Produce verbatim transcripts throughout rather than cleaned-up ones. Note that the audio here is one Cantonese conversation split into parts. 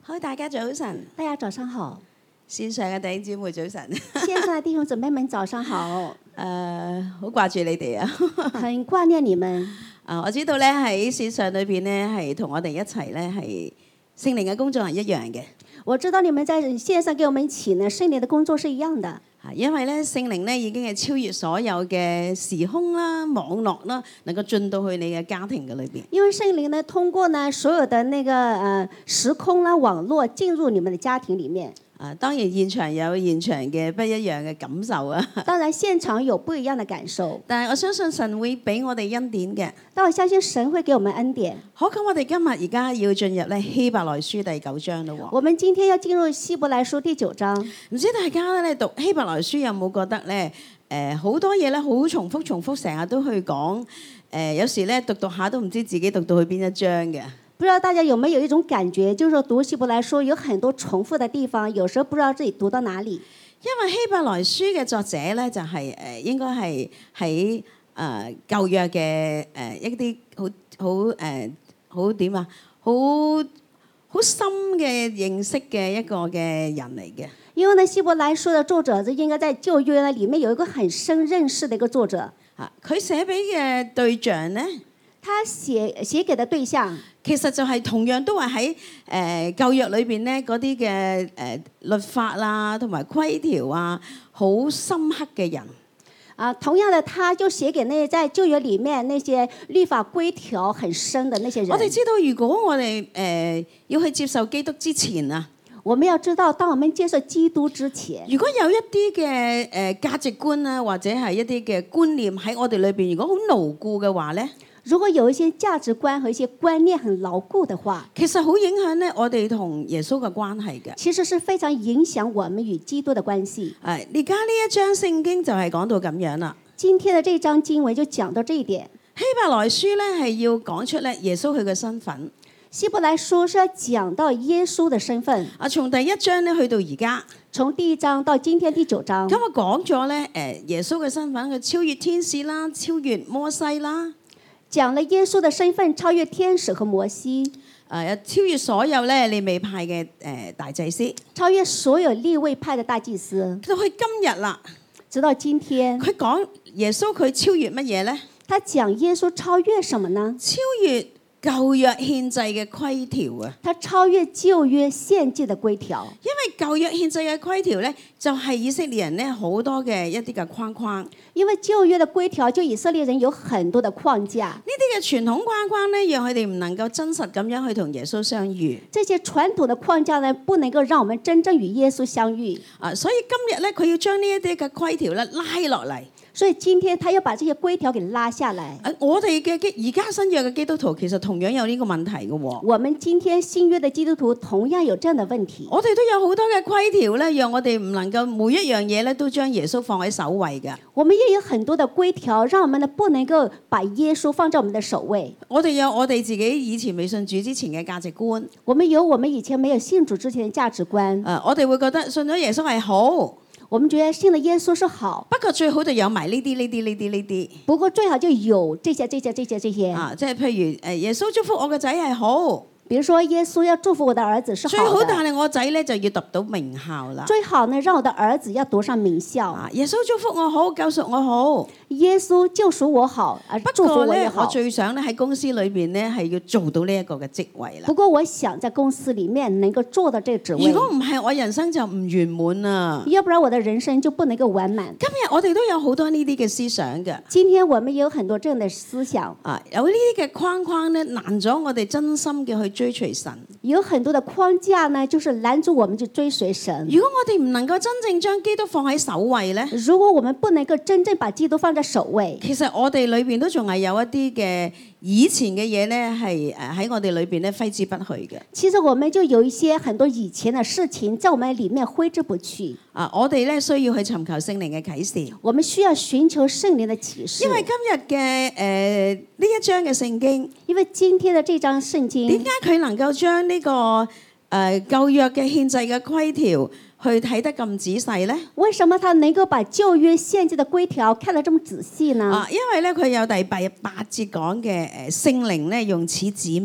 好，大家早晨， 大家早上好， 線上嘅弟兄姊妹早晨。 線上的弟兄姊妹們早上好， 誒，好掛住你哋啊！ 很掛念你們。 啊，我知道咧喺線上裏邊咧係同我哋一齊咧係聖靈嘅工作係一樣嘅。 我知道你們在線上跟我們一起呢，聖靈的工作是一樣的。 啊，因為咧聖靈咧已經係超越所有嘅時空啦、網絡啦，能夠進到去你嘅家庭嘅裏邊。 因為聖靈呢，通過呢所有的那個呃時空啦、網絡進入你們的家庭裡面。 啊，當然現場有現場嘅不一樣嘅感受啊。 當然現場有不一樣的感受。 但係我相信神會俾我哋恩典嘅。 但我相信神會給我們恩典。 好，咁我哋今日而家要進入咧希伯來書第九章咯喎。 我們今天要進入希伯來書第九章。 唔知大家咧讀希伯來書有冇覺得咧？誒好多嘢咧好重複重複，成日都去講。誒有時咧讀讀下都唔知自己讀到去邊一章嘅。 不知道大家有沒有一種感覺，就是說讀希伯來書有很多重複的地方，有時候不知道自己讀到哪裡。 因為希伯來書嘅作者咧就係、是、誒應該係喺誒舊約嘅誒一啲好好誒好點啊好好深嘅認識嘅一個嘅人嚟嘅。 因為呢希伯來書的作者就應該在舊約呢裡面有一個很深認識的一個作者。 啊，佢寫俾嘅對象咧， 他寫寫給的對象。 其實就係同樣都係喺誒舊約裏邊咧嗰啲嘅誒律法啦，同埋規條啊，好深刻嘅人。 啊，同樣的，他就寫給那些在舊約裡面那些律法規條很深的那些人。 我哋知道，如果我哋誒、呃、要去接受基督之前啊， 我們要知道，當我們接受基督之前， 如果有一啲嘅誒價值觀啊，或者係一啲嘅觀念喺我哋裏邊，如果好牢固嘅話咧。 如果有一些價值觀和一些觀念很牢固的話， 其實好影響咧我哋同耶穌嘅關係嘅。 其實是非常影響我們與基督的關係。 誒，而家呢一章聖經就係講到咁樣啦。 今天的這章經文就講到這一點。 希伯來書咧係要講出咧耶穌佢嘅身份。 希伯來書是要講到耶穌的身份。 啊，從第一章咧去到而家， 從第一章到今天第九章。 咁我講咗咧誒耶穌嘅身份，佢超越天使啦，超越摩西啦。 講了耶穌的身份超越天使和摩西， 誒、呃、超越所有咧利未派嘅誒、呃、大祭司， 超越所有利未派嘅大祭司。 到去今日啦， 直到今天， 佢講耶穌佢超越乜嘢咧？ 他講耶穌超越什麼呢？ 超越舊約獻祭嘅規條啊！ 他超越舊約獻祭嘅規條。 因為舊約獻祭嘅規條咧，就係以色列人咧好多嘅一啲嘅框框。 因為舊約嘅規條，就以色列人有很多嘅框架。 呢啲嘅傳統框框咧，讓佢哋唔能夠真實咁樣去同耶穌相遇。 這些傳統嘅框架呢，不能夠讓我們真正與耶穌相遇。 啊，所以今日咧，佢要將呢一啲嘅規條咧拉落嚟。 所以今天他要把這些規條給拉下來。 誒，我哋嘅基而家新約嘅基督徒其實同樣有呢個問題嘅喎。 我們今天新約嘅基督徒同樣有這樣的問題。 我哋都有好多嘅規條咧，讓我哋唔能夠每一樣嘢咧都將耶穌放喺首位嘅。 我們也有很多的規條，讓我們呢不能夠把耶穌放在我們的首位。 我哋有我哋自己以前未信主之前嘅價值觀。 我們有我們以前沒有信主之前嘅價值觀。 誒，我哋會覺得信咗耶穌係好。 我們覺得信了耶穌是好， 不過最好就有埋呢啲呢啲呢啲呢啲。 不過最好就有這些這些這些這些。 啊，即係譬如誒，耶穌祝福我個仔係好。 比如說耶穌要祝福我的兒子是好的。 最好，但係我仔咧就要讀到名校啦。 最好呢，讓我的兒子要讀上名校。 啊，耶穌祝福我好，救贖我好。 耶穌救贖我好，啊，祝福我也好。 我最想咧喺公司裏邊咧係要做到呢一個嘅職位啦。 不過我想在公司裡面能夠做到這個職位。 如果唔係，我人生就唔圓滿啦。 要不然我的人生就不能夠完滿。 今日我哋都有好多呢啲嘅思想嘅。 今天我們也有很多這樣的思想。 啊，有呢啲嘅框框咧，難咗我哋真心嘅去追隨神。 有很多的框架呢，就是攔住我們去追隨神。 如果我哋唔能夠真正將基督放喺首位咧， 如果我們不能夠真正把基督放在首位， 其實我哋裏邊都仲係有一啲嘅以前嘅嘢咧，係誒喺我哋裏邊咧揮之不去嘅。 其實我們就有一些很多以前的事情在我們裡面揮之不去。 啊，我哋咧需要去尋求聖靈嘅啟示。 我們需要尋求聖靈的啟示。 因為今日嘅誒呢一章嘅聖經， 因為今天的這章聖經， 點解佢能夠將呢、這個誒、呃、舊約嘅獻祭嘅規條去睇得咁仔細咧？ 為什麼他能夠把舊約獻祭的規條看得這麼仔細呢？ 啊，因為咧佢有第八八節講嘅誒聖靈咧用此指明。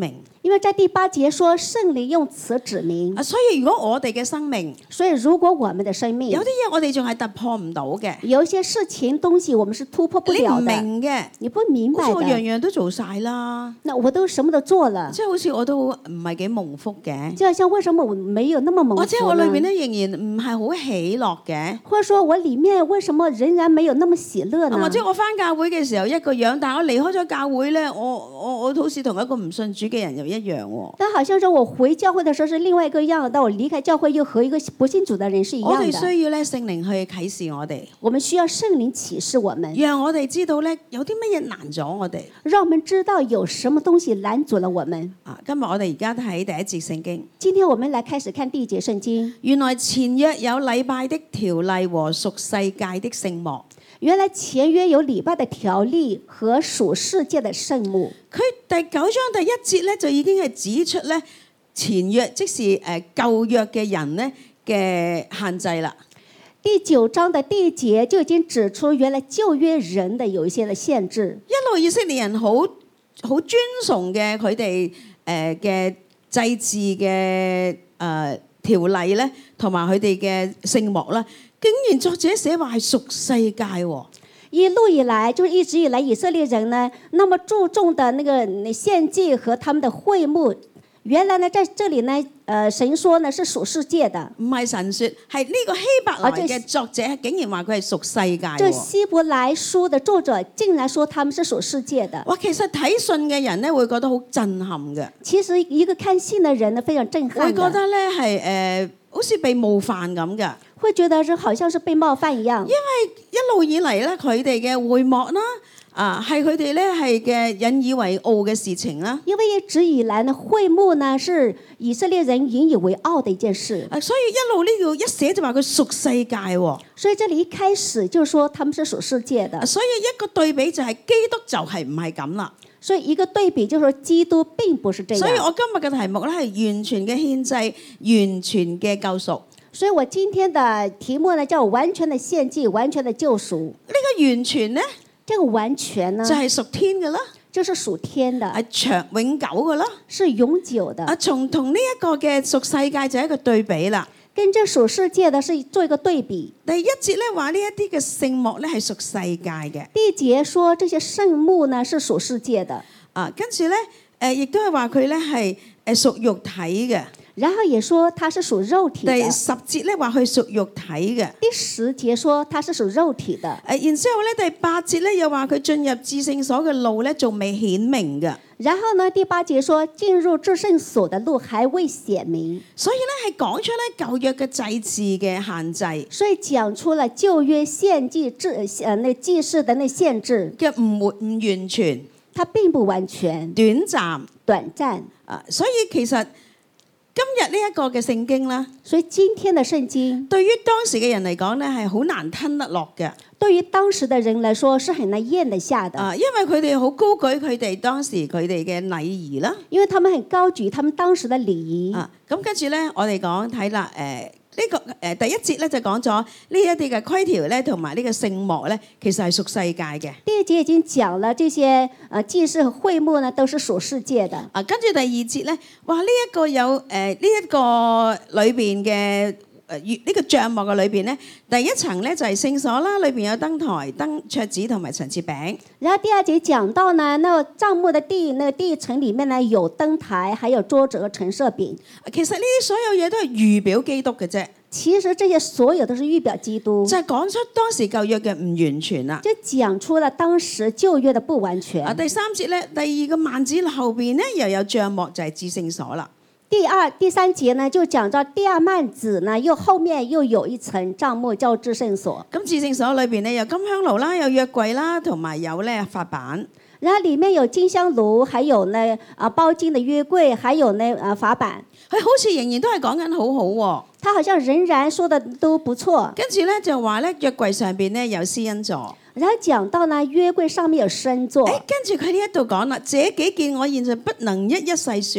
因為在第八節說聖靈用此指明， 啊，所以如果我哋嘅生命所以如果我們的生命有啲嘢我哋仲係突破唔到嘅， 有一些事情東西我們是突破不你唔了的， 明嘅， 你不明白好似我樣的， 樣都做晒啦， 那我都什麼都做了， 即係好似我都唔係幾蒙福嘅， 就好像為什麼我沒有那麼蒙或者福我裏邊呢？ 咧仍然唔係好喜樂嘅， 或者說我裡面為什麼仍然沒有那麼喜樂呢？ 或者我翻教會嘅時候一個樣，但係我離開咗教會咧，我我我好似同一個唔信主嘅人又一樣喎。 但好像是我回教會的時候是另外一個樣，但我離開教會又和一個不信主的人是一我哋樣的。 需要咧聖靈去啟示我哋， 我們需要聖靈啟示我們， 讓我哋知道咧有啲乜嘢難咗我哋。 讓我們知道有什麼東西攔阻了我們。 啊，今日我哋而家睇第一節聖經。 今天我們來開始看第一節聖經。 原來前約有禮拜的條例和屬世界的聖幕。 原來前約有禮拜的條例和屬世界的聖幕。 佢第九章第一節咧就已經係指出咧前約即是誒舊約嘅人咧嘅限制啦。 第九章的第一節就已經指出原來舊約人的有一些的限制。 一路以色列人好好尊崇嘅佢哋誒嘅祭祀嘅誒條例咧，同埋佢哋嘅聖幕啦，竟然作者寫話係屬世界喎。 一路以來，就是一直以來以色列人呢，那麼注重的那個獻祭和他們的會幕，原來呢，在這裡呢，呃，神說呢是屬世界的， 唔係神説，係呢個希伯來嘅作者竟然話佢係屬世界這喎。 希伯來書的作者竟然說他們是屬世界的。 哇，其實睇信嘅人咧會覺得好震撼嘅， 其實一個看信的人呢，非常震會撼的， 覺得咧係誒好似被冒犯咁嘅。 會覺得是好像是被冒犯一樣。 因為一路以嚟咧，佢哋嘅會幕啦，啊係佢哋咧係嘅引以為傲嘅事情啦。 因為一直以來呢，會幕呢是以色列人引以為傲的一件事。 啊，所以一路呢度一寫就話佢屬世界喎。 所以這裡一開始就說他們是屬世界的。 所以一個對比就係基督就係唔係咁啦。 所以一個對比就是說基督並不是這樣。 所以我今日嘅題目咧係完全嘅獻祭，完全嘅救贖。 所以我今天的題目呢叫完全的獻祭，完全的救贖。 呢個完全咧這個完全呢就係屬天嘅啦， 就是屬天的， 係長永久嘅啦。 是永久的。 啊，從同呢一個嘅屬世界就係一個對比啦。 跟這屬世界的是做一個對比。 第一節咧話呢一啲嘅聖幕咧係屬世界嘅。 第一節說這些聖幕呢是屬世界的。 啊，跟住咧誒，亦都係話佢咧係誒屬肉體嘅。 然後也說它是屬肉體的。 第十節咧話佢屬肉體嘅。 第十節說它是屬肉體的。 誒，然之後咧第八節咧又話佢進入至聖所嘅路咧仲未顯明嘅。 然後呢第八節說進入至聖所的路還未顯明。 所以咧係講出咧舊約嘅祭祀嘅限制。 所以講出了舊約獻祭制誒那祭祀的那限制嘅唔完唔完全， 它並不完全， 短暫短暫。 啊，所以其實今日呢一個嘅聖經啦， 所以今天的聖經對於當時嘅人嚟講咧係好難吞得落嘅。 對於當時的人來說是很難咽得下的， 啊，因為佢哋好高舉佢哋當時佢哋嘅禮儀啦。 因為他們很高舉他們當時的禮儀。 啊，咁跟住咧，我哋講睇啦，誒呢個誒第一節咧就講咗呢一啲嘅規條咧，同埋呢個聖幕咧，其實係屬世界嘅。 第一節已經講了這些呃祭祀和會幕呢，都是屬世界的。 啊，跟住第二節咧，話呢一個有誒呢一個裏邊嘅。誒呢、這個帳幕嘅裏邊咧，第一層咧就係聖所啦，裏邊有燈台、燈桌子同埋陳設餅。 然後第二節講到呢，那帳幕的第那個第一層裡面呢，有燈台，還有桌子和陳設餅。 其實呢啲所有嘢都係預表基督嘅啫。 其實這些所有都是預表基督， 就係講出當時舊約嘅唔完全啦。 就講出了當時舊約的不完全。 啊，第三節咧，第二個幔子後邊咧又有帳幕，就係至聖所啦。 第二、第三節呢，就講到第二幔子呢，又後面又有一層帳幕叫至聖所。 咁至聖所裏邊咧有金香爐啦，有約櫃啦，同埋有咧法版。 然後裡面有金香爐，還有呢啊包金的約櫃，還有呢啊法版。 佢好似仍然都係講緊好好喎。 他好像仍然說的都不錯。 跟住咧就話咧約櫃上邊咧有施恩座。 然後講到呢約櫃上面有施恩座。 誒，跟住佢呢一度講啦，這幾件我現在不能一一細説。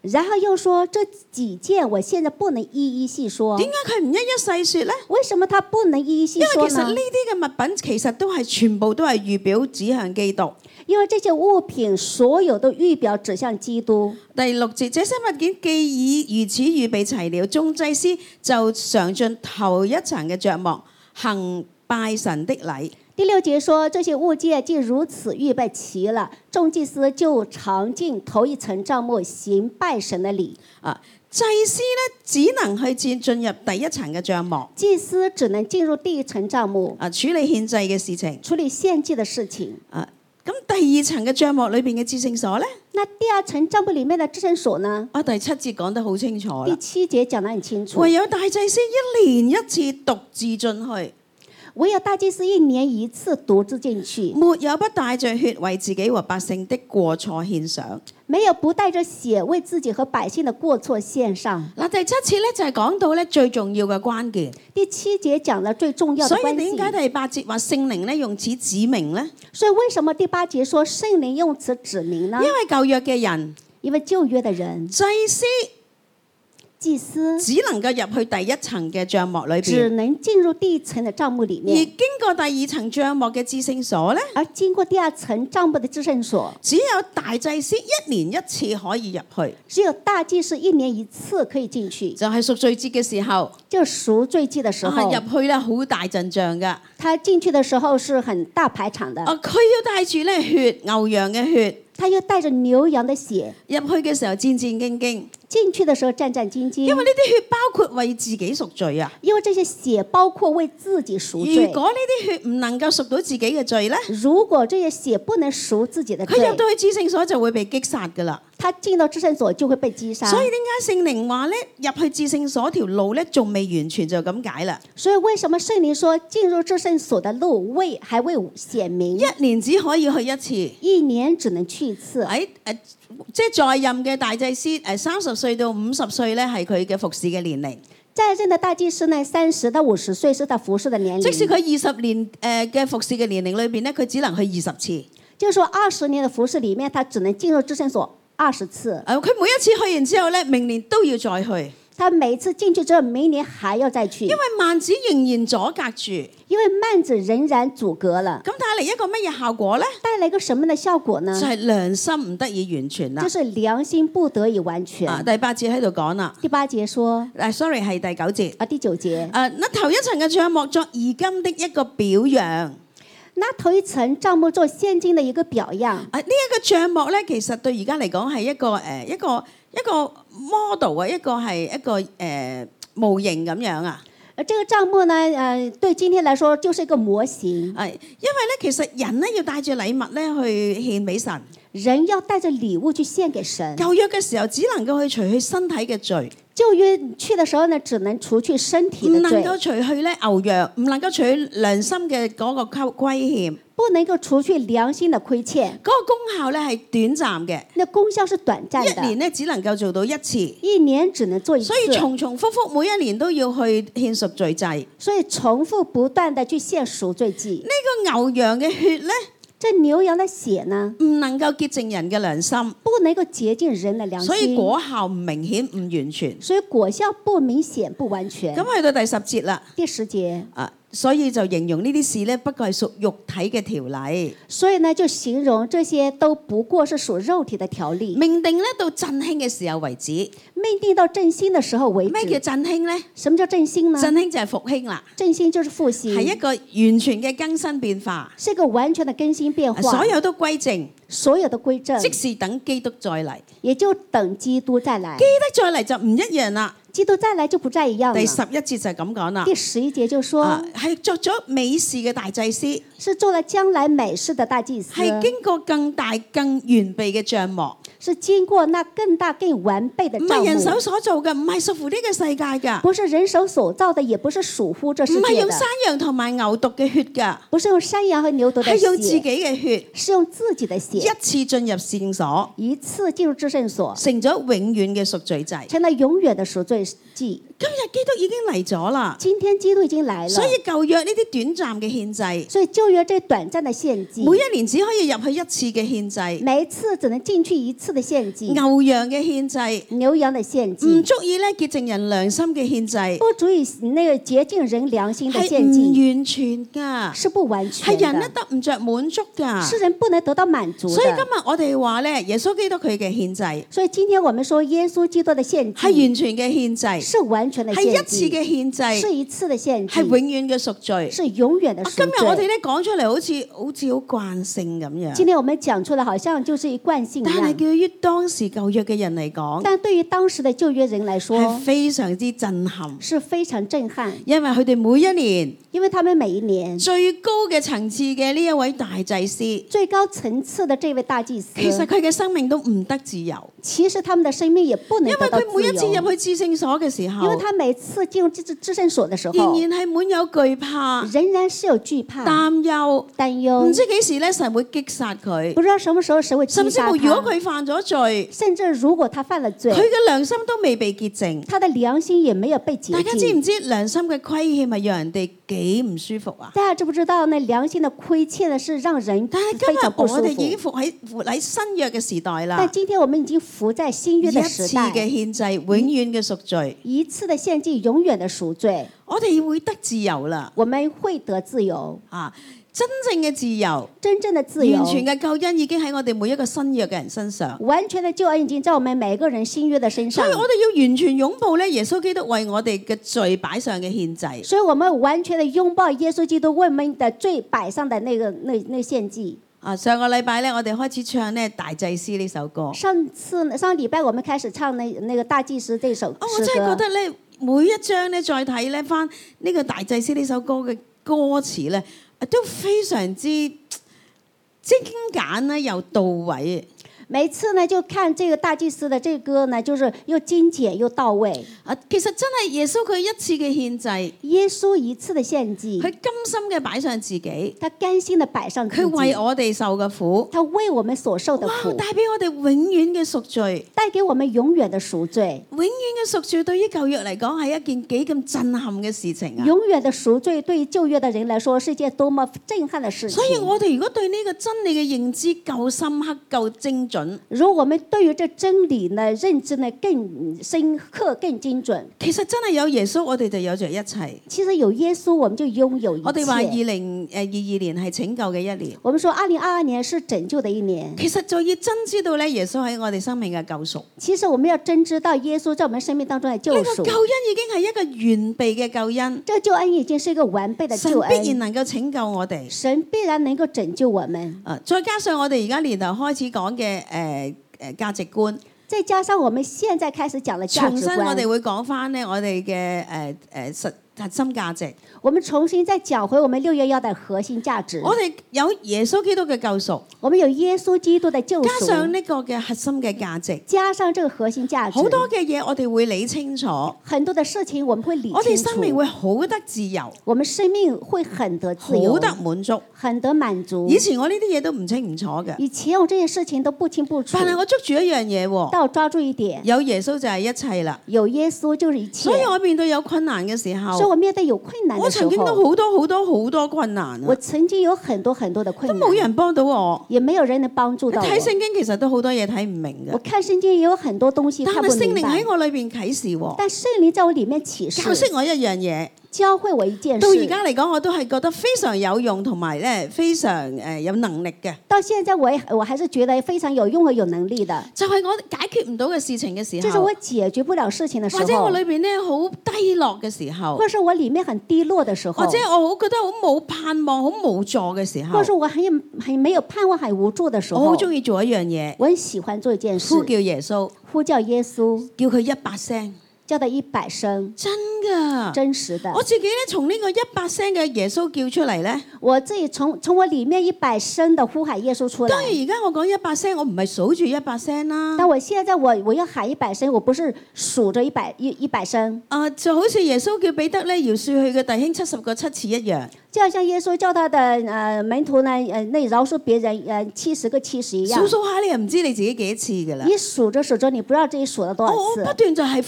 然後又說這幾件我現在不能一一細說。 點解佢唔一一細説呢？ 為什麼他不能一一細因說呢？ 為其實呢啲嘅物品其實都係全部都係預表指向基督。 因為這些物品所有都預表指向基督。 第六節，這些物件既已如此預備齊了，眾祭司就常進頭一層嘅帳幕，行拜神的禮。 第六節說，這些物件既如此預備齊了，眾祭司就常進頭一層帳幕，行拜神的禮。 啊，祭司咧只能去進進入第一層嘅帳幕， 祭司只能進入第一層帳幕， 啊，處理獻祭嘅事情。 處理獻祭的事情。 啊，咁第二層嘅帳幕裏邊嘅至聖所咧？ 那第二層帳幕裡面的至聖所呢？ 啊，第七節講得好清楚啦。 第七節講得很清楚。 唯有大祭司一年一次獨自進去。 唯有大祭司一年一次獨自進去， 沒有不帶着血為自己和百姓的過錯獻上。 沒有不帶着血為自己和百姓的過錯獻上。 嗱，第七節咧就係講到咧最重要嘅關鍵。 第七節講了最重要的關係。 所以點解第八節話聖靈咧用此指明呢？ 所以為什麼第八節說聖靈用此指明呢？ 因為舊約嘅人， 因為舊約的人， 祭司。 祭司只能夠入去第一層嘅帳幕裏邊， 只能進入第一層嘅帳幕裡面。 而經過第二層帳幕嘅至聖所咧， 而經過第二層帳幕嘅至聖所， 只有大祭司一年一次可以入去。 只有大祭司一年一次可以進去， 就係贖罪節嘅時候， 就贖罪節嘅時候入去咧好大陣仗噶。 他進去嘅時候是很大排場的。 啊，佢要帶住咧血，牛羊嘅血。 他又帶着牛羊的血入去嘅時候戰戰兢兢， 進去的時候戰戰兢兢。 因為呢啲血包括為自己贖罪啊。 因為這些血包括為自己贖罪。 如果呢啲血唔能夠贖到自己嘅罪咧， 如果這些血不能贖自己的罪， 佢入到去至聖所就會被擊殺噶啦。 他進到至聖所就會被擊殺。 所以點解聖靈話咧入去至聖所條路咧仲未完全就咁解啦？ 所以為什麼聖靈說進入至聖所的路未還未顯明？ 一年只可以去一次， 一年只能去一次。 喺誒，即係在任嘅大祭司誒，三十歲到五十歲咧係佢嘅服侍嘅年齡。 在任的大祭司呢，三十到五十歲是他服侍的年齡。 即使佢二十年誒嘅服侍嘅年齡裏邊咧，佢只能去二十次。 就是說二十年的服侍裡面，他只能進入至聖所二十次。 誒，佢每一次去完之後咧，明年都要再去。 他每次進去之後，明年還要再去。 因為幔子仍然阻隔住。 因為幔子仍然阻隔了。 咁帶嚟一個乜嘢效果咧？ 帶來一個什麼的效果呢？ 就係良心唔得以完全啦。 就是良心不得以完全。 啊，第八節喺度講啦。 第八節說， 誒，sorry 係第九節。 啊，第九節。 誒，那頭一層嘅帳幕作現今的一個表樣。 那頭一層帳幕做現今的一個表樣。啊， 呢一個帳幕咧，其實對而家嚟講係一個誒一個一個 model 啊，一個係一個誒模型咁樣啊。 誒，這個帳幕呢，誒對今天來說就是一個模型。 係，因為咧其實人咧要帶住禮物咧去獻俾神。 人要帶着禮物去獻給神。 舊約嘅時候只能夠去除去身體嘅罪。 舊約去嘅時候呢，只能除去身體的罪。 唔能夠除去咧牛羊，唔能夠除去良心嘅嗰個虧欠。 不能夠除去良心的虧欠。 嗰、那個功效咧係短暫嘅。 那功效是短暫的。 一年咧只能夠做到一次。 一年只能做一次。 所以重重複複每一年都要去獻贖罪祭。 所以重複不斷地去獻贖罪祭。 呢、這個牛羊嘅血咧？ 這牛羊的血呢， 唔能夠潔淨人嘅良心， 不能夠潔淨人的良心， 所以果效唔明顯唔完全， 所以果效不明顯不完全。 咁去到第十節啦， 第十節啊，所以就形容呢啲事咧，不過係屬肉體嘅條例。 所以呢，就形容這些都不過是屬肉體的條例。 命定咧到振興嘅時候為止， 命定到振興的時候為止。 咩叫振興咧？ 什麼叫振興呢？ 振興就係復興啦。 振興就是復興， 係一個完全嘅更新變化， 是一個完全的更新變化， 所有都歸正， 所有的歸正， 即是等基督再嚟， 也就等基督再來。 基督再嚟就唔一樣啦。 基督再來就不再一樣了。 第十一節就係咁講啦。 第十一節就說， 係、啊、作咗美事嘅大祭司， 是做了將來美事的大祭司， 係經過更大更完備嘅帳幕， 是經過那更大更完備的帳幕。 唔係人手所做嘅，唔係屬乎呢個世界噶， 不是人手所造的，也不是屬乎這世界的， 唔係用山羊同埋牛犢嘅血噶， 不是用山羊和牛犢的血， 係用自己嘅血， 是用自己的血， 一次進入聖所， 一次進入至聖所， 成咗永遠嘅贖罪祭， 成了永遠的贖罪祭。 今日基督已經嚟咗啦， 今天基督已經來了， 所以舊約呢啲短暫嘅獻祭， 所以舊約這短暫的獻祭， 每一年只可以入去一次嘅獻祭， 每一次只能進去一次的獻祭， 牛羊嘅獻祭， 牛羊的獻唔祭， 足以咧潔淨人良心嘅獻祭， 不足以那個潔淨人良心的係獻祭， 唔完全噶， 是不完全係人咧的， 得唔着滿足噶。 是人不能得到滿足所以今的。 日我哋話咧，耶穌基督佢嘅獻祭所以今天我們說耶穌基督的獻係祭完全嘅獻祭， 是完全的係一獻祭， 次嘅獻祭， 是一次的獻係永祭， 遠嘅贖罪。 是永遠的贖啊今日我哋罪。 咧講出嚟好似好似好慣性咁樣， 今天我們講出來好像就是一慣性一但係樣， 對於當時舊約嘅人嚟講， 但對於當時的舊約人來係說非常之震撼， 是非常震撼， 因為佢哋每一年因為他們每一年最高嘅層次嘅呢一位大祭司， 最高層次的這位大祭司， 其實佢嘅生命都唔得自由， 其實他們的生命也不能因為得到佢每一次自由， 入去至聖所嘅時候因為，他每次進入至至聖所的時候， 仍然係滿有懼怕、 仍然是有懼怕、 擔憂， 擔唔憂， 知幾時咧神會擊殺佢不，知道什麼時候神會擊殺甚至乎如果他， 佢犯咗罪， 甚至如果他犯了罪佢，嘅良心都未被潔淨。 他的良心也沒有被潔大家知淨。 唔知良心嘅虧欠係讓人哋幾唔舒服啊？ 大家知不知道呢？良心的虧欠呢，是讓人但係今非常不舒日我哋已經服。 活喺活喺新約嘅時代啦但，今天我們已經服在新約一的時次嘅代， 獻祭，永遠嘅贖罪， 一次的獻祭，永遠的贖罪， 我哋會得自由啦！ 我們會得自由， 啊，真正嘅自由， 真正的自由， 完全嘅救恩已經喺我哋每一個新約嘅人身上。 完全的救恩已經在我們每個人新約的身上所以。我哋要完全擁抱咧耶穌基督為我哋嘅罪擺上嘅獻祭。 所以我們完全的擁抱耶穌基督為我們的罪擺上的那個那那獻祭。 啊，上個禮拜咧，我哋開始唱咧大祭司呢首歌。 上次上個禮拜我們開始唱那那個大祭司這首啊，我真係覺詩歌， 得咧，每一章咧再睇咧翻呢個大祭司呢首歌嘅歌詞咧，啊都非常之精簡咧又到位。 每次呢就看這個大祭司的這個歌呢，就是又精簡又到位。 啊，其實真係耶穌佢一次嘅獻祭， 耶穌一次的獻祭佢，甘心嘅擺上自己， 他甘心的擺上自佢為己， 我哋受嘅苦， 他為我們所受的哇！ 苦， 帶俾我哋永遠嘅贖罪。 帶給我們永遠的贖罪。 永遠嘅贖罪對於舊約嚟講係一件幾咁震撼嘅事情啊！ 永遠的贖罪對於舊約的人來說是一件多麼震撼的事情。 所以我哋如果對呢個真理嘅認知夠深刻、夠精準， 如果我們對於這真理呢認知呢更深刻、更精準， 其實真係有耶穌，我哋就有着一切。 其實有耶穌，我們就擁有一我哋話二切。 零誒二二年係拯救嘅一年， 我們說二零二二年是拯救的一年， 其實就要真知道咧，耶穌喺我哋生命嘅救贖。 其實我們要真知道耶穌在我們生命當中的救呢個贖。 救恩已經係一個完備嘅救恩， 這個救恩已經是一個完備的救神必然恩， 能夠拯救我哋。 神必然能夠拯救我們。 啊，再加上我哋而家年頭開始講嘅誒誒價值觀， 再加上我們現在開始講的價值重新我哋觀， 會講翻咧我哋嘅誒誒實核心價值。 我們重新再講回我們六月要的核心價值。 我哋有耶穌基督嘅救贖， 我們有耶穌基督的救加上贖， 呢個嘅核心嘅價值， 加上這個核心價值， 好多嘅嘢我哋會理清楚， 很多的事情我們會理我哋清楚， 生命會好得自由， 我們生命會很得自由好，得滿足。 很得滿足。 以前我呢啲嘢都唔清唔楚嘅， 以前我這些事情都不清不楚， 但係我捉住一樣嘢喎， 但我抓住一點， 有耶穌就係一切啦。 有耶穌就是一切所以。我面對有困難嘅時候， 所以我面對有困難我的時曾經都候， 好多好多好多困難我啊， 曾經有很多很多的困都難， 冇人幫到我。 也沒有人能幫助到我。 睇聖經其實都好多嘢睇唔明嘅， 我看聖經也有很多東西但係聖看不明白， 靈喺我裏邊啟示喎， 但聖靈在我裡面啟示， 教識我一樣嘢。 教會我一件到而事。 家嚟講，我都係覺得非常有用，同埋咧非常誒有能力嘅。 到現在我也我還是覺得非常有用和有能力的。 就係我解決唔到嘅事情嘅時候就是我，解決不了事情的時候或者我，裏邊咧好低落嘅時候， 或是我裡面很低落的時候， 或者我好覺得好冇盼望、好無助嘅時候或，是我很有很沒有盼望、很無助的時候我好，中意做一樣嘢， 我很喜歡做一件事， 呼叫耶穌， 呼叫耶穌， 叫佢一百聲， 叫他一百聲， 真㗎。 真實的我。自己咧從呢個一百聲嘅耶穌叫出嚟咧， 我自己從從我裡面一百聲的呼喊耶穌出來。 當然而家我講一百聲，我唔係數住一百聲啦。 但我現在我我要喊一百聲，我不是數着一百一一百聲， 啊，就好似耶穌叫彼得咧饒恕佢嘅弟兄七十個七次一樣。 就好像耶穌叫他的呃門徒呢，呃那饒恕別人呃七十個七十一樣。 數數下你又唔知你自己幾多次㗎啦。 你數着數着，你不知道自己數了多少我我不次。 斷就係呼喊耶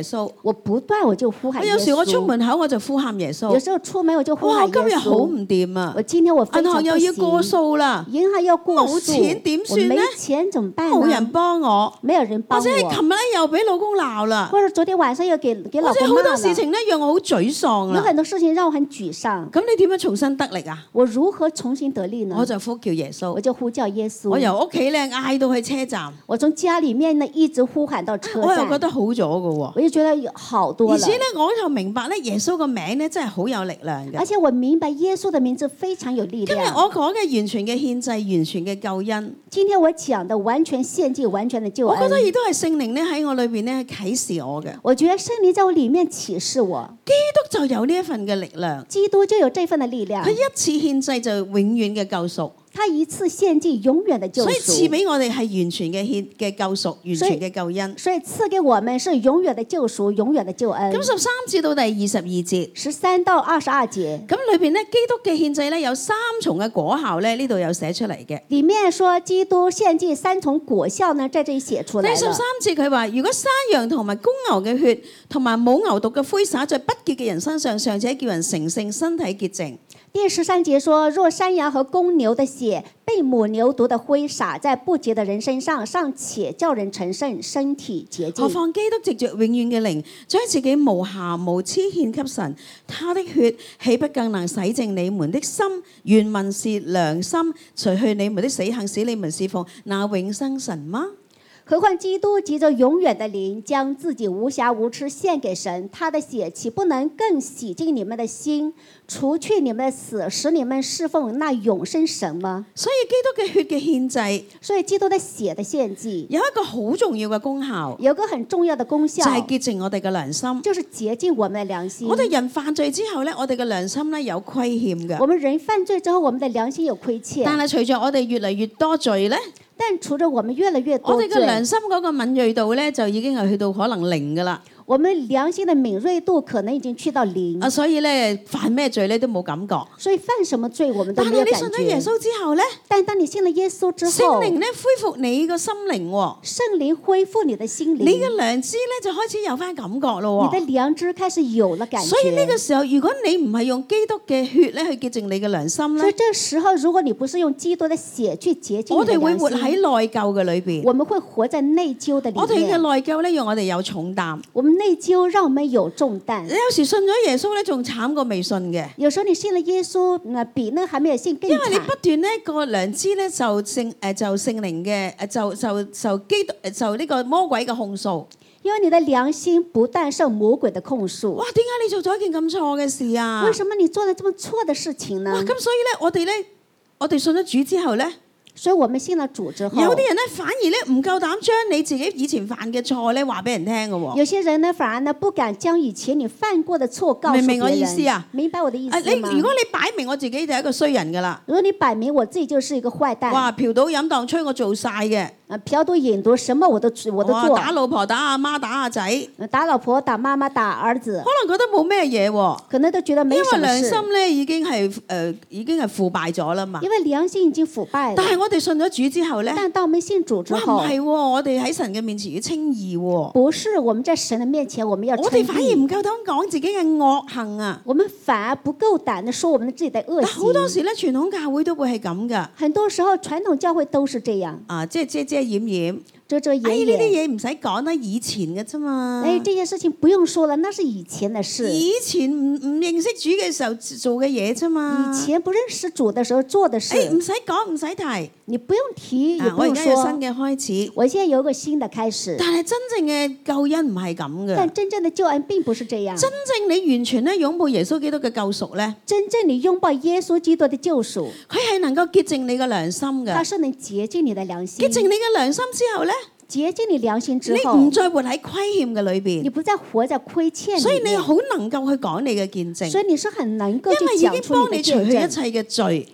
耶穌。 我不斷我就呼喊耶穌。 有時我出門口我就呼喊耶穌。 有時候出門我就呼哇！ 喊耶穌。 我今日好唔掂啊！ 我今天我非銀行常不又要過行， 數啦， 銀行要過數， 冇錢點算呢？ 我沒錢怎麼辦呢？ 冇人幫我， 沒有人幫或者係我， 琴日咧又俾老公鬧啦， 或者昨天晚上又給給或者好老公罵了。 多事情咧讓我好沮喪啦。 有很多事情讓我很沮喪。 咁你點樣重新得力啊？ 我如何重新得力呢？ 我就呼叫耶穌我，就呼叫耶穌。 我由屋企咧嗌到去車站， 我從家裡面呢一直呼喊到車我又覺站， 得好咗嘅喎。 我就覺得有好多了。 而且咧，我就明白咧，耶穌個名咧真係好有力量嘅。 而且我明白耶穌的名字非常有力今日量。 我講嘅完全嘅獻祭、完全嘅救恩， 今天我講的完全獻祭、完全的救我覺得恩， 亦都係聖靈咧喺我裏邊咧啟示我嘅。 我覺得聖靈在我裡面啟示我， 基督就有呢一份嘅力量， 基督就有這份的力量佢。一次獻祭就永遠嘅救贖。 他一次獻祭，永遠的救所以賜贖， 俾我哋係完全嘅獻嘅救贖，完全嘅救恩。 所以賜給我們是永遠的救贖，永遠的救恩。 咁十三至到第二十二節， 十三到二十二節， 咁裏邊咧基督嘅獻祭咧有三重嘅果效咧，呢度有寫出嚟嘅。 裡面說基督獻祭三重果效呢，在這裡寫出來了。 第十三節佢話：如果山羊同埋公牛嘅血同埋母牛犢嘅灰灑在不潔嘅人身上，尚且叫人成聖，身體潔淨。 第十三節說：若山羊和公牛的血被母牛犢的灰灑在不潔的人身上，尚且叫人成聖，身體潔淨。 何況基督藉着永遠嘅靈，將自己無瑕無疵獻給神，他的血豈不更能洗淨你們的心？原文是良心，除去你們的死行，使你們侍奉那永生神嗎？ 何況基督藉着永遠的靈，將自己無瑕無疵獻給神，他的血豈不能更洗淨你們的心，除去你們的死，使你們侍奉那永生神嗎？ 所以基督嘅血嘅獻祭， 所以基督的血的獻祭有一個好重要嘅功效， 有個很重要的功效， 就係潔淨我哋嘅良心。 就是潔淨我們的良心。 我哋人犯罪之後咧，我哋嘅良心咧有虧欠嘅。 我們人犯罪之後，我們的良心有虧欠。 但係隨着我哋越嚟越多罪咧， 但隨着我們越來越多罪， 我哋嘅良心嗰個敏鋭度咧就已經係去到可能零噶啦。 我們良心的敏鋭度可能已經去到零。 啊，所以咧犯咩罪咧都冇感覺。 所以犯什麼罪我們都但沒有感係你信咗耶覺。 穌之後咧， 但當你信了耶穌之聖後， 靈咧恢復你個心靈喎， 聖靈恢復你的心靈， 你嘅良知咧就開始有翻感覺咯喎。 你的良知開始有了感覺。 所以呢個時候，如果你唔係用基督嘅血咧去潔淨你嘅良心所以咧， 這時候，如果你不是用基督的血去潔淨我哋會你的良心， 活喺內疚嘅裏邊。 我們會活在內疚的我哋嘅裡面。 內疚咧，讓我哋有重擔。 我們內疚讓我們有重擔你。有時信咗耶穌咧，仲慘過未信嘅， 有時候你信了耶穌，那比那還沒有信更因為你不慘。 斷呢個良知咧就聖誒就聖靈嘅誒就就就基督誒就呢個魔鬼嘅控訴。 因為你的良心不但受魔鬼的控訴。 哇！點解你做咗一件咁錯嘅事啊？ 為什麼你做了這麼錯的事情呢哇！？咁所以咧，我哋咧，我哋信咗主之後咧， 所以我們信了主之後， 有啲人咧反而咧唔夠膽將你自己以前犯嘅錯咧話俾人聽嘅喎。 有些人呢反而呢不敢將以前你犯過的錯告訴別人。 明唔明我意思啊？ 明白我的意啊！ 思嗎？ 你如果你擺明我自己就係一個衰人㗎啦， 如果你擺明我自己就是一個壞蛋， 哇！嫖賭飲蕩吹我做晒嘅， 啊，嫖賭飲毒什麼我都我都做， 哇！打老婆打阿媽打阿仔， 打老婆打媽媽打兒子， 可能覺得冇咩嘢喎。 可能都覺得沒因為良什麼事， 心咧已經係誒、呃、已經係腐敗咗啦嘛。 因為良心已經腐敗了。 但係我哋信咗主之後咧， 但當我們信主之哇唔後， 係喎，我哋喺神嘅面前要稱義喎。 不是我們在神的面前我們要稱我哋反而唔義， 夠膽講自己嘅惡行啊！ 我們反而不夠膽的說我們自己的惡但好多行。 時咧，傳統教會都會係咁噶。 很多時候傳統教會都是這樣， 啊，即係遮遮掩掩。 遮遮哎，呢啲掩掩。 嘢唔使講啦，以前嘅啫嘛。 哎，這些事情不用說了，那是以前的事。 以前唔唔認識主嘅時候做嘅嘢啫嘛。 以前不認識主的時候做的事， 哎，唔使講，唔使提。 你不用提，也啊，我不用而家有新說。 嘅開始， 我現在有一個新的開始， 但係真正嘅救恩唔係咁嘅。 但真正的救恩並不是這樣。 真正你完全咧擁抱耶穌基督嘅救贖咧， 真正你擁抱耶穌基督的救贖， 佢係能夠潔淨你嘅良心嘅。 它是能潔淨你的良心。 潔淨你嘅良心之後咧， 潔淨你良心之你後， 唔再活喺虧欠嘅裏邊， 你不再活在虧欠所以裡面， 你好能夠去講你嘅見證， 所以你是很能夠因為已去講出經幫你的見你除去一證， 切嘅罪。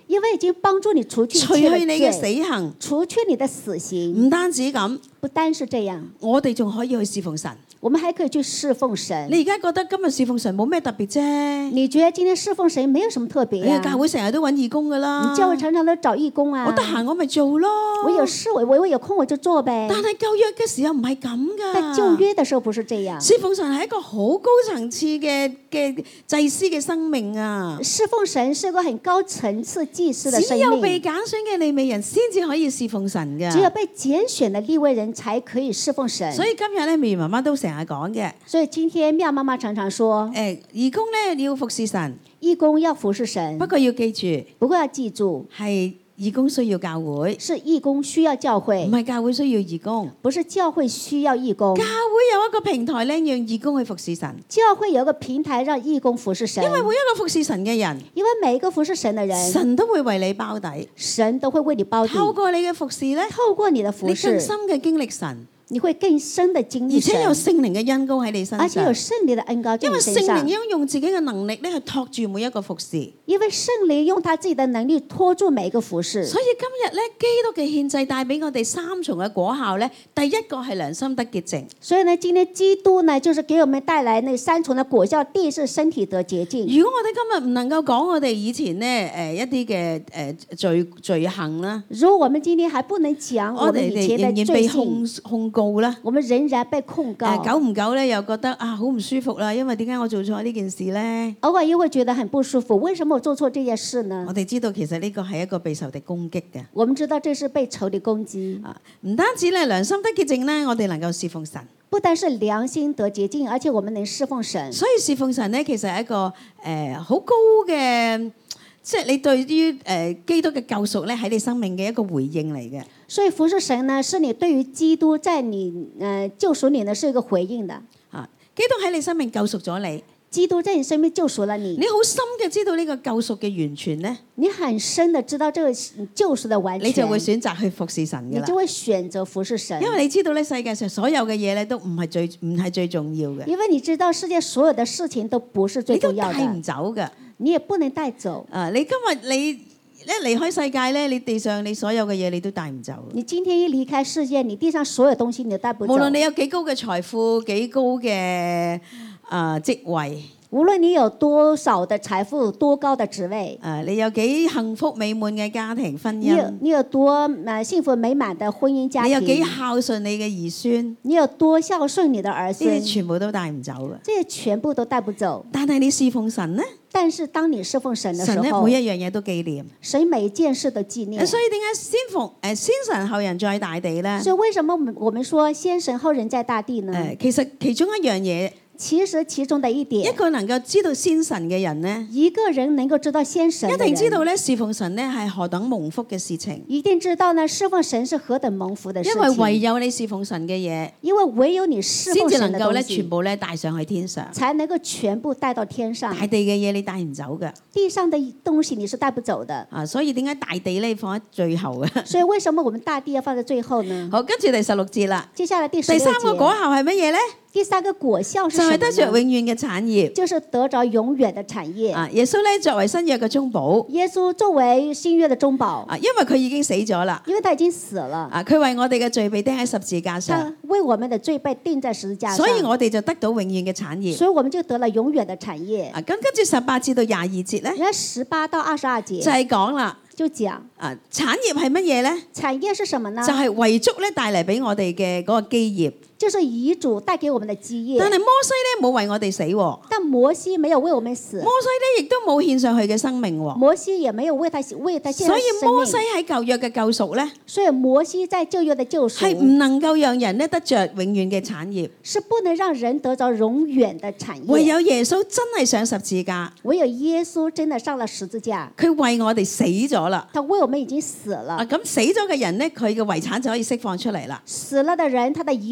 因為已經幫助你除去一除切去你嘅死的罪， 行。 除去你的死刑。 唔單止咁， 不單是這樣， 我哋仲可以去侍奉神。 我們還可以去侍奉神。 你而家覺得今日侍奉神冇咩特別啫？ 你覺得今天侍奉神沒有什麼特別啊？ 你教會成日都揾義工噶啦。 你教會常常都找義工啊。 我得閒我咪做咯。 我有事我我有空我就做唄。 但係舊約嘅時候唔係咁噶。 在舊約的時候不是這樣。 侍奉神係一個好高層次嘅嘅祭司嘅生命啊。 侍奉神是一個很高層次祭司的生只有被命。 揀選嘅利未人先至可以侍奉神噶。 只有被揀選的利未人才可以侍奉神。 所以今日咧，美媽媽都成日講嘅。 所以今天妙媽媽常常說， 誒，義工咧你要服侍神， 義工要服侍神， 不過要記住， 不過要記住， 係義工需要教會， 是義工需要教會， 唔係教會需要義工。 不是教會需要義工。 教會有一個平台咧，讓義工去服侍神。 教會有一個平台讓義工服侍神， 因為每一個服侍神嘅人， 因為每一個服侍神的人， 神都會為你包底， 神都會為你包底。 透過你嘅服侍咧， 透過你的服你更侍， 深嘅經歷神， 你會更深的經歷而且有神， 聖靈嘅恩膏喺你身而且有上。 聖靈的恩膏在因為你身上聖靈。要用自己嘅能力咧去托住每一個服侍， 因為聖靈用他自己的能力拖住每一個服侍。 所以今日咧基督嘅獻祭帶俾我哋三重嘅果效咧。第一個係良心得潔淨， 所以呢，今天基督呢，就是給我們帶來那三重的果效。第一是身體得潔淨。 如果我哋今日唔能夠講我哋以前咧誒一啲嘅誒罪罪行啦， 如果我們今天還不能講我我哋們以前仍然的罪被控行， 控告啦。 我們仍然被控告。 誒久唔久咧又覺得啊好唔舒服啦，因為點解我做錯呢件事咧？ 偶爾又會覺得很不舒服，為什麼我做錯這件事呢我？哋知道其實呢個係一個被仇敵攻擊嘅我們知道這是被仇敵攻擊， 啊，唔單止咧良心得潔淨咧，我哋能夠侍奉神。 不單是良心得潔淨，而且我們能侍奉神。 所以侍奉神咧，其實係一個誒好、高嘅，即係你對於誒、呃、基督嘅救贖咧喺你生命嘅一個回應嚟嘅。 所以服侍神呢，是你對於基督在你呃救贖你呢是一個回應的。 啊，基督喺你生命救贖咗你， 基督在你生命救贖了你， 你好深嘅知道呢個救贖嘅完全咧， 你很深的知道這個救贖的完全， 你就會選擇去服侍神嘅啦你就。會選擇服侍神， 因為你知道咧，世界上所有嘅嘢咧都唔係最唔係最重要嘅， 因為你知道世界所有的事情都不是最你都重要帶唔的， 走嘅。 你也不能帶走。 啊，你今日你一離開世界咧，你地上你所有嘅嘢你都帶唔走。 你今天一離開世界，你地上所有東西你都帶不走。 無論你有幾高嘅財富、幾高嘅啊職位。 無論你有多少的財富、多高的職位， 誒，你有幾幸福美滿嘅家庭婚你有姻， 你有多呃幸福美滿的婚姻家你有幾庭， 孝順你嘅兒孫， 你有多孝順你的兒呢孫啲，全部都帶唔走嘅。 這些全部都帶不走。 但係你侍奉神呢， 但是當你侍奉神的時神咧候， 每一樣嘢都紀念。 神每一件事都紀念。 所以點解先奉誒先神後人在大地咧？ 所以為什麼我們我們說先神後人在大地呢？ 誒，其實其中一樣嘢， 其實其中的一一點， 個能夠知道先神嘅人呢， 一個人能夠知道先神一的人， 定知道咧侍奉神咧係何等蒙福嘅事情。 一定知道呢侍奉神是何等蒙福的事因為唯情。 有你侍奉神嘅嘢， 因為唯有你侍先至奉神的能夠咧全東西， 部咧帶上去天上。 才能夠全部帶到天上。 大地嘅嘢你帶唔走嘅。 地上的東西你是帶不走的。 啊，所以點解大地咧放喺最後嘅？ 所以為什麼我們大地要放在最後呢？ 好，跟住第十六節啦。 接下來第十第六節， 三個果效係乜嘢咧？ 第三個果效是就係、 什麼得着永呢？ 遠嘅產業。 就是得着永遠的產業。 啊，耶穌咧作為新約嘅中保。 耶穌作為新約的中保， 啊，因為佢已經死咗啦。 因為他已經死了， 啊，佢為我哋嘅罪被釘喺十字架他上， 為我們的罪被釘在十字架上， 所以我哋就得到永遠嘅產業。 所以我們就得了永遠的產業。 啊，咁跟住十八至到廿二節咧， 然後十八到二十二節就係講啦。 就講啊，產業係乜嘢咧？ 產業是什麼呢？ 就係遺囑咧帶嚟俾我哋嘅嗰個基業。 就是遺囑帶給我們的基業。 但係摩西咧冇為我哋死喎， 但摩西沒有為我們死， 摩西咧亦都冇獻上去嘅生命喎。 摩西也沒有為他為他獻上所以摩西生命。 喺舊約嘅救贖咧， 所以摩西在舊約的救係贖唔能夠讓人咧得着永遠嘅產業。 是不能讓人得着永遠的產唯業。 有耶穌真係上十字架， 唯有耶穌真的上了十字架， 佢為我哋死咗啦。 他為我們已經死啊， 了。 咁死咗嘅人咧，佢嘅遺產就可以釋放出嚟啦。 死了的人，他的遺產就可以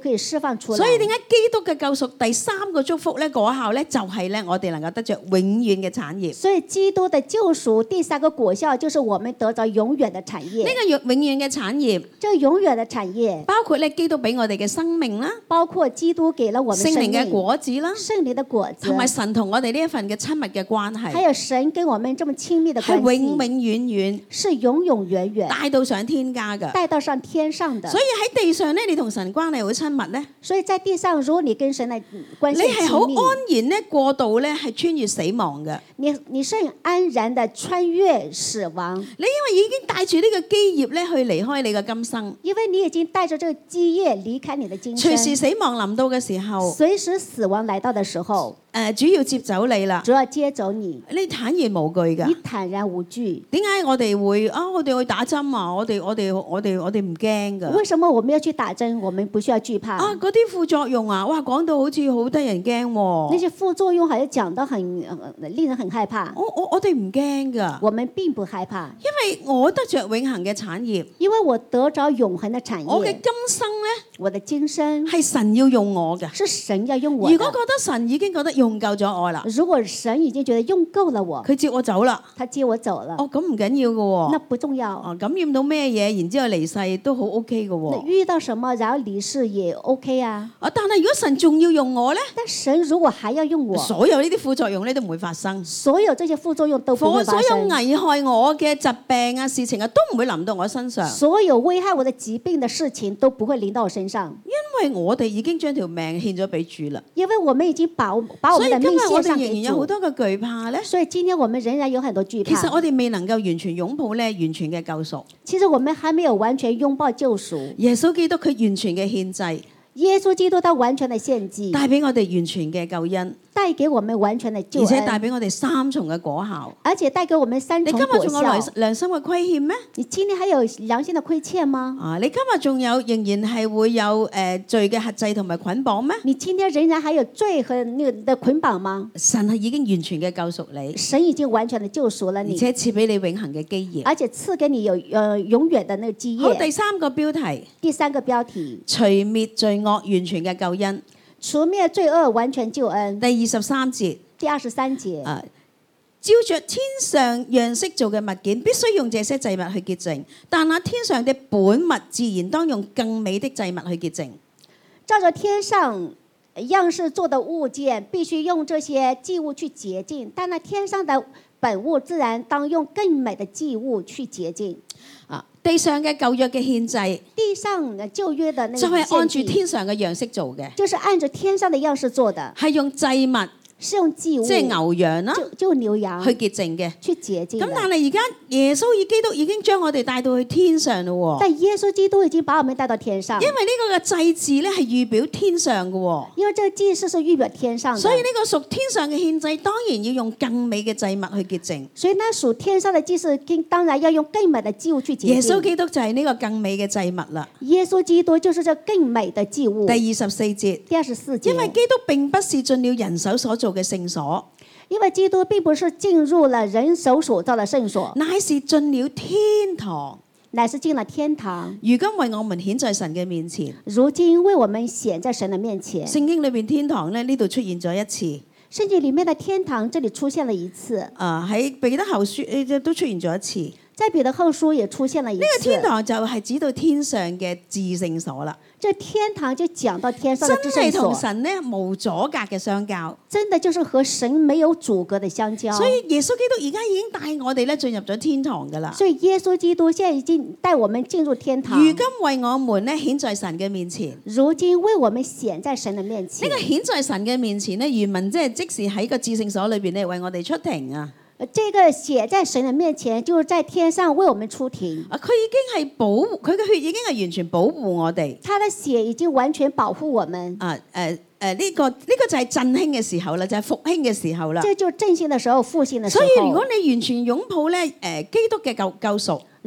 可以釋放出來。 所以點解基督嘅救贖第三個祝福咧果效咧，就係咧我哋能夠得着永遠嘅產業。 所以基督的救贖第三個果效就是我們得着永遠的產業。 呢個永永遠嘅產業， 這個永遠的產業包括咧基督俾我哋嘅生命啦， 包括基督給了我們生聖靈嘅命、 果子啦， 聖靈的果子， 同埋神同我哋呢一份嘅親密嘅關還係， 有神跟我們這麼親密的關係永永係， 遠遠是永永遠遠帶到上天家㗎。 帶到上天上的。 所以喺地上咧，你同神關係好親密咧， 所以在地上，如果你跟神的關你係係好親密， 安然咧過渡咧係穿越死亡嘅。 你你是很安然的穿越死亡， 你因為已經帶住呢個基業咧去離開你嘅今生， 因為你已經帶着這個基業離開你的今生隨。時死亡臨到嘅時候， 隨時死亡來到的時候， 誒主要接走你啦， 主要接走你， 你坦然無懼㗎你。坦然無懼。 點解我哋會啊？我哋去打針啊！我哋我哋我哋我哋唔驚㗎。 為什麼我們要去打針？我們不需要懼怕。 啊！嗰啲副作用啊，哇，講到好似好得人驚喎。 那些副作用好像講得很、呃令人很害怕。 我我我哋唔驚㗎， 我們並不害怕， 因為我得着永恆嘅產業， 因為我得着永恆的產業。 我嘅今生咧我的今生係神要用我嘅。 是神要用我的。 如果覺得神已經覺得用夠咗我啦， 如果神已經覺得用夠了我， 佢接我走啦， 他接我走了， 哦咁唔緊要嘅喎。 那不重要。 哦，感染到咩嘢，然之後離世都好 OK 嘅喎。 那遇到什麼然後離世也 OK 啊。 啊，但係如果神仲要用我咧， 但神如果還要用我， 所有呢啲副作用咧都唔會發生。 所有這些副作用都不所會發所有生。 危害我嘅疾病啊、事情啊，都唔會臨到我身上， 所有危害我的疾病的事情都不會臨到我身上， 因為我哋已經將條命獻咗俾主啦。 因為我們已經把把我所以們的命今日我哋仍獻上給主。 然有好多嘅懼怕咧。 所以今天我們仍然有很多懼怕。 其實我哋未能夠完全擁抱咧完全嘅救贖。 其實我們還沒有完全擁抱救贖。 耶穌基督佢完全嘅獻祭， 耶穌基督他完全的獻祭， 帶俾我哋完全嘅救恩， 帶給我們完全的救而且帶恩， 俾我哋三重嘅果效。 而且帶給我們三你今日重果仲有良效。 良心嘅虧欠咩？ 你今天還有良心的虧欠嗎？ 啊！你今日仲有仍然係會有誒、呃、罪嘅轄制同埋捆綁咩？ 你今天仍然還有罪和那個的捆綁嗎？ 神係已經完全嘅救贖你， 神已經完全的救贖了而你， 且賜俾你永恆嘅基業。 而且賜給你有呃永遠的那個基好， 業。 第三個標題： 第三個標題， 除滅罪惡，完全嘅救恩。 除滅罪惡，完全救恩。 第二十三節。 第二十三節， 啊，照着天上樣式做嘅物件，必須用這些祭物去潔淨；但那天上的本物，自然當用更美的祭物去潔淨。 照着天上樣式做的物件，必須用這些祭物去潔淨；但那天上的本物，自然當用更美的祭物去潔淨。 啊，地上嘅舊約嘅獻祭， 地上舊約的那就個係按住獻祭， 天上嘅樣式做嘅， 就是按着天上的樣式做的， 係用祭物， 是用祭物， 即係牛羊啦， 就就牛羊去潔淨嘅。 去潔淨咁的。 但係而家耶穌與基督已經將我哋帶到去天上咯喎， 但耶穌基督已經把我們帶到天上， 因為呢個嘅祭祀咧係預表天上嘅喎。 因為這個祭祀是預表天上的， 所以呢個屬天上嘅獻祭，當然要用更美嘅祭物去潔淨。 所以那屬天上的祭祀，當然要用更美的祭物去潔淨。 耶穌基督就係呢個更美嘅祭物啦。 耶穌基督就是這更美的祭物。 第二十四節， 第二十四節， 因為基督並不是進了人手所做嘅聖所， 因為基督並不是進入了人手所造的聖所， 乃是進了天堂。 乃是進了天堂。 如今為我們顯在神嘅面前。 如今為我們顯在神的面前。 聖經裏邊天堂咧呢度出現咗一次， 聖經裡面的天堂這裡出現了一次， 啊喺彼得後書誒都出現咗一次。 在彼得後書也出現了一次。 呢個天堂就係指到天上嘅至聖所啦。 這天堂就講到天上的至真係聖所， 同神咧無阻隔嘅相交。 真的就是和神沒有阻隔的相交。 所以耶穌基督而家已經帶我哋咧進入咗天堂噶啦。 所以耶穌基督現在已經帶我們進入天堂。 如今為我們咧顯在神嘅面前。 如今為我們顯在神的面前。 呢個顯在神嘅面前咧，原文即係即時喺個至聖所裏邊咧為我哋出庭啊。 這個寫在神的面前，就是在天上為我們出庭。 啊，佢已經係保護，佢嘅血已經係完全保護我哋。 他的血已經完全保護我們。 啊，誒誒，呢個呢個就係振興嘅時候啦，就係復興嘅時候啦。 這就是振興的時候，復興的時候。 所以如果你完全擁抱咧誒基督嘅救救贖，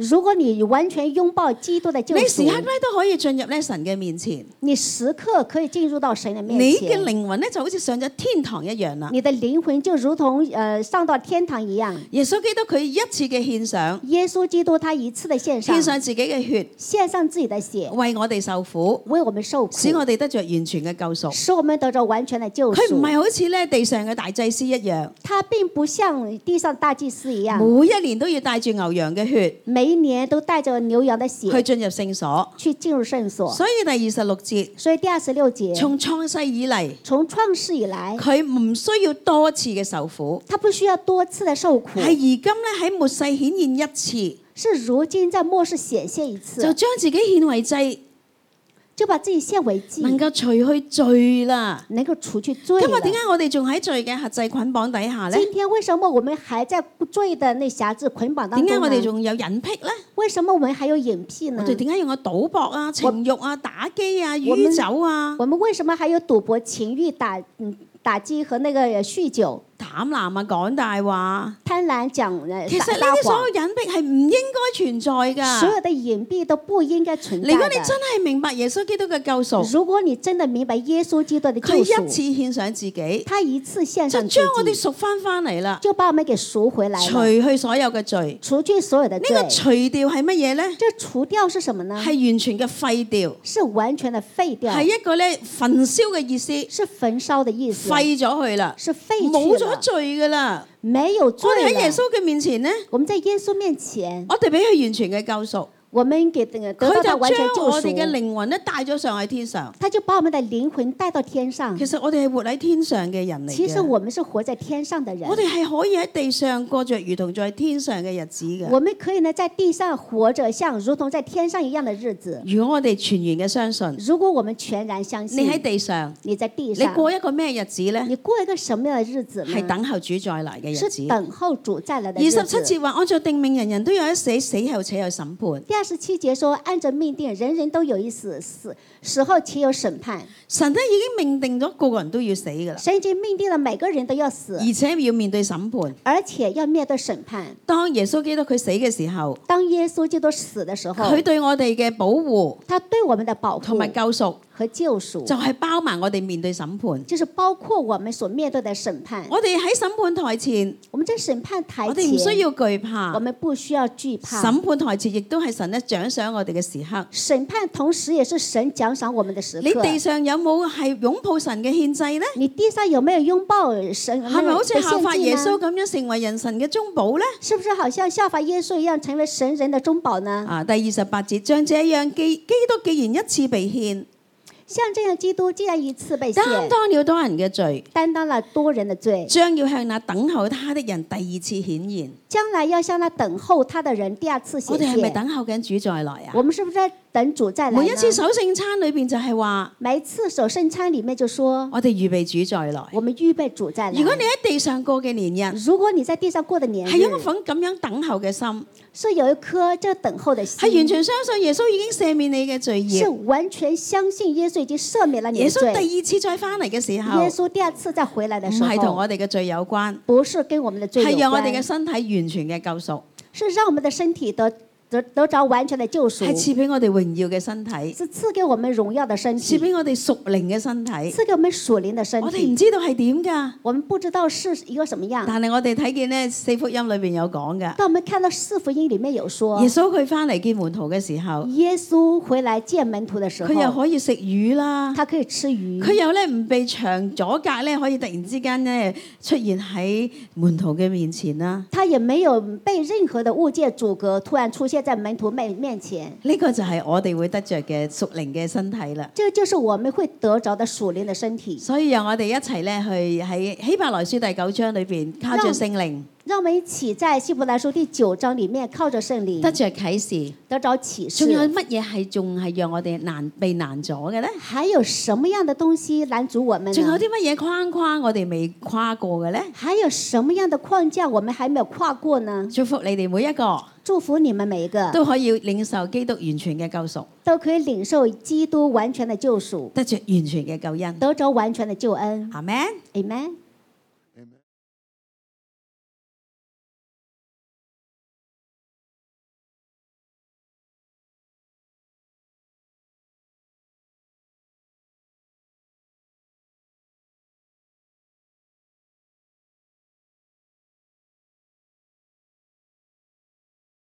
如果你完全擁抱基督的救你時刻贖， 咧都可以進入咧神嘅面前， 你時刻可以進入到神的面你嘅前， 靈魂咧就好似上咗天堂一樣啦。 你的靈魂就如同呃上到天堂一樣。 耶穌基督佢一次嘅獻上， 耶穌基督他一次的獻上， 獻上自己嘅血， 獻上自己的血， 為我哋受苦， 為我們受苦， 使我哋得着完全嘅救贖。 使我們得着完全的救佢唔贖。 係好似咧地上嘅大祭司一樣， 他並不像地上大祭司一樣， 每一年都要帶住牛羊嘅血每一年都帶着牛羊的血去進入聖所。 去進入聖所。 所以第二十六節， 所以第二十六節， 從創世以嚟， 從創世以來， 佢唔需要多次嘅受苦， 他不需要多次的受苦， 係而今咧喺末世顯現一次， 是如今在末世顯現一次， 就將自己獻為祭， 就把自己獻為祭， 能夠除去罪啦。 能夠除去罪了。 今日點解我哋仲喺罪嘅轄制捆綁底下咧？ 今天為什麼我們還在罪的那轄制捆綁當中點解我哋呢？ 仲有隱僻咧？ 為什麼我們還有隱僻呢？ 我哋點解用個賭博啊、情慾啊、打機啊、酗酒啊、 我們為什麼還有賭博、情慾、打嗯打機和那個酗酒、 膽婪啊、講大話？ 貪婪、講呃其實呢撒啲所謊？ 有隱蔽係唔應該存在㗎。 所有的隱蔽都不應該存在如果你真的。 係明白耶穌基督嘅救贖， 如果你真的明白耶穌基督的救佢一次贖， 獻上自己， 他一次獻就上自將我哋己， 贖翻翻嚟啦， 就把我們給贖回來除了， 去所有嘅罪。 除去所有的罪。 呢個除掉係乜嘢咧？ 這除掉是什麼呢？ 係完全嘅廢掉， 是完全的廢掉， 係一個咧焚燒嘅意思， 是焚燒的意思， 廢咗佢啦， 是廢冇咗去了， 罪噶啦。 沒有罪我哋喺耶了。 穌嘅面前咧， 我們在耶穌面前， 我哋俾佢完全嘅救贖， 我們給得佢就到他完全將救我哋嘅贖， 靈魂咧帶咗上去天上。 他就把我們的靈魂帶到天上。 其實我哋係活喺天上嘅人嚟其實嘅， 我們是活在天上的人我，哋係可以喺地上過着如同在天上嘅日子嘅。 我們可以呢在地上活着，像如同在天上一樣的日子。 如果我哋全然嘅相信， 如果我們全然相信， 你喺地上， 你在地你上， 過一個咩日子咧？ 你過一個什麼樣的日子呢？ 係等候主再來嘅日是子。 等候主再來的二十日子。 七節話：按照定命，人人都有一死，死後且有審判。 第二十七節說，按着命定，人人都有一死，死死後且有審判。 神咧已經命定咗個個人都要死噶啦， 神已經命定了每個人都要死， 而且要面對審判。 而且要面對審判。 當耶穌基督佢死嘅時候， 當耶穌基督死的時候， 佢對我哋嘅保護他對我們的保同埋護救贖， 和救贖， 就係包埋我哋面對審判。 就是包括我們所面對的審判。 我哋喺審判台前， 我們在審判台我哋唔需前， 要懼怕我。們不需要懼怕。 審判台前亦都係神咧獎賞我哋嘅時刻。 審判同時也是神獎賞我們的時你刻。 地上有冇係擁抱神嘅獻祭呢？ 你地上有沒有擁抱神？ 係咪好似的效法獻祭呢耶穌咁樣成為人神嘅中保呢？ 是不是好像效法耶穌一樣成為神人的中保呢？ 啊，第二十八節，像這樣基基督既然一次被獻， 像這樣，基督既然一次被擔獻， 當了多人嘅罪， 擔當了多人的罪， 將要向那等候他的人第二次顯現。 將來要向那等候他的人第二次顯我哋係咪現。 等候緊主再來啊？ 我們是不是在等主再來呢？ 每一次守聖餐裏邊就係話， 每一次守聖餐裡面就說， 我哋預備主再來。 我們預備主再來。 如果你喺地上過嘅年日， 如果你在地上過的年係有一日， 份咁樣等候嘅心， 是有一顆這等候的心， 係完全相信耶穌已經赦免你嘅罪是孽。 完全相信耶穌已經赦免了你耶穌的罪。 第二次再翻嚟嘅時候， 耶穌第二次再回來的唔時候， 係同我哋嘅罪有關， 不是跟我們的罪有係讓我哋嘅關， 身體完全嘅救贖， 是讓我們的身體得得得着完全的救係贖， 賜俾我哋榮耀嘅身體， 是賜給我們榮耀的身體， 賜俾我哋屬靈嘅身體。 賜給我們屬靈的身我哋唔體。 知道係點㗎， 我們不知道是一個什麼樣， 但係我哋睇見咧四福音裏邊有講㗎。 但我們看到四福音裡面有說耶，穌佢翻嚟見門徒嘅時候， 耶穌回來見門徒的時佢又候， 可以食魚啦， 他可以吃魚， 佢又咧唔被牆阻隔咧，可以突然之間咧出現喺門徒嘅面前啦。 他也沒有被任何的物件阻隔，突然出現在門徒面面前。 呢個就係我哋會得着嘅屬靈嘅身體啦。 這個就是我們會得着的屬靈的身體。 所以讓我哋一齊咧去喺希伯來書第九章裏邊靠住聖靈讓我們一起在希伯來書第九章裡面靠着聖靈得着啟示。 得着啟仲有示。 乜嘢係仲係讓我哋難被難阻嘅咧？ 還有什麼樣的東西攔阻我們呢？ 仲有啲乜嘢框框我哋未跨過嘅咧？ 還有什麼樣的框架我們還沒有跨過呢？ 祝福你哋每一個祝福你們每一個都可以領受基督完全嘅救贖， 都可以領受基督完全的救贖， 得着完全嘅救恩。 得着完全的救恩。 阿門。 Amen。